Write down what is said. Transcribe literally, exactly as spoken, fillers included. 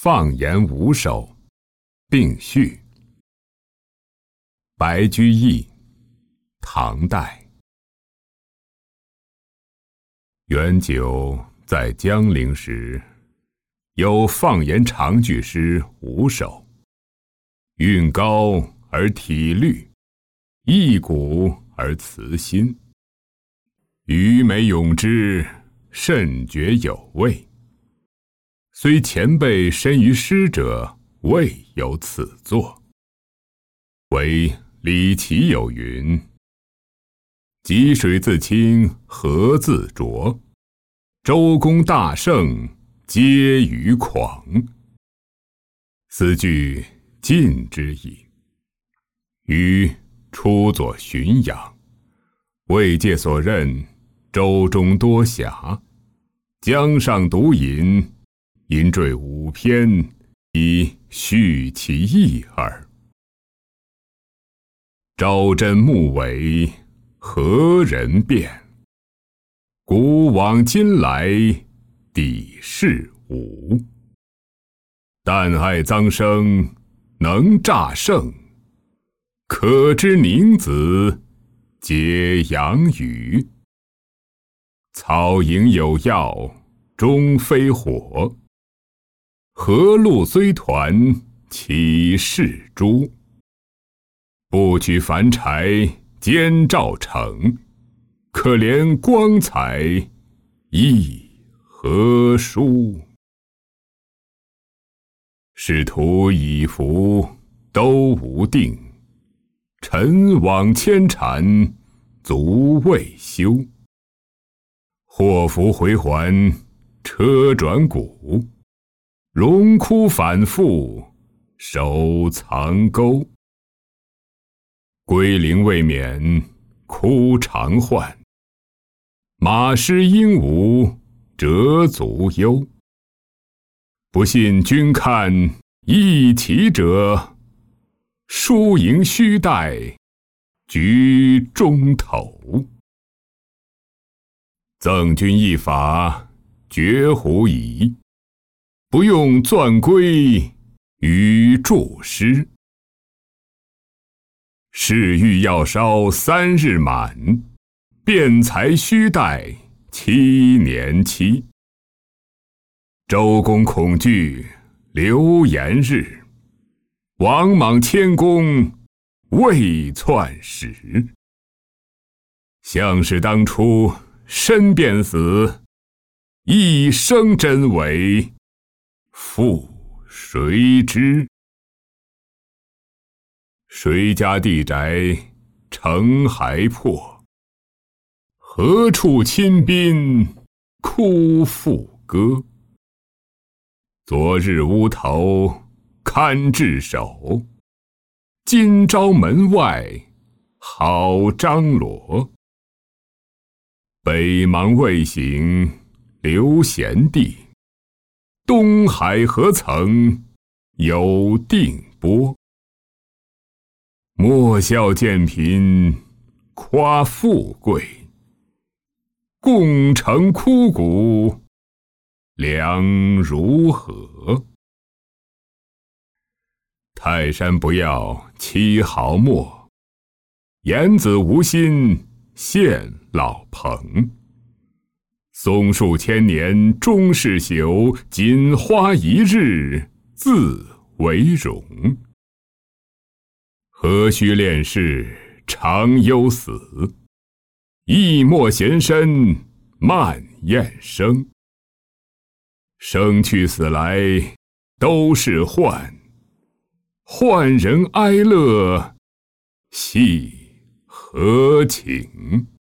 放言五首，并序。白居易，唐代。元九在江陵时，有放言长句诗五首，韵高而体律，意古而辞新，余美咏之，甚觉有味。虽前辈深于诗者，未有此作。唯李颀有云：积水自清河自浊，周公大圣皆于狂。此句晋之意。余初作浔阳，魏介所任，周中多暇，江上独饮，吟缀五篇，以叙其意耳。朝真暮伪，何人辨？古往今来，底是无。但爱臧生，能诈圣，可知宁子，皆养语。草营有药，终非火。河路虽团，岂是珠？不取凡柴，兼照成，可怜光彩，亦何殊？仕途已服，都无定，尘网牵缠，足未休。祸福回环，车转谷，荣枯反复，守藏钩。归零未免，哭长唤，马失鹦鹉，折足忧。不信君看一骑者，输赢须待局中头。赠君一法，绝狐疑，不用钻龟与注诗。侍御要烧三日满，辩才须待七年期。周公恐惧流言日，王莽谦恭未篡时。项氏当初身便死，一生真伪，复谁知？谁家地宅城还破？何处亲宾哭妇歌？昨日屋头看炙手，今朝门外好张罗。北邙未醒刘贤弟，东海何曾有定波？莫笑贱贫夸富贵，共成枯骨两如何？泰山不要七毫末，言子无心献老朋。松树千年终是朽，锦花一日自为荣。何须恋世长忧死？意莫闲身慢咽声。生去死来都是幻，幻人哀乐系何情？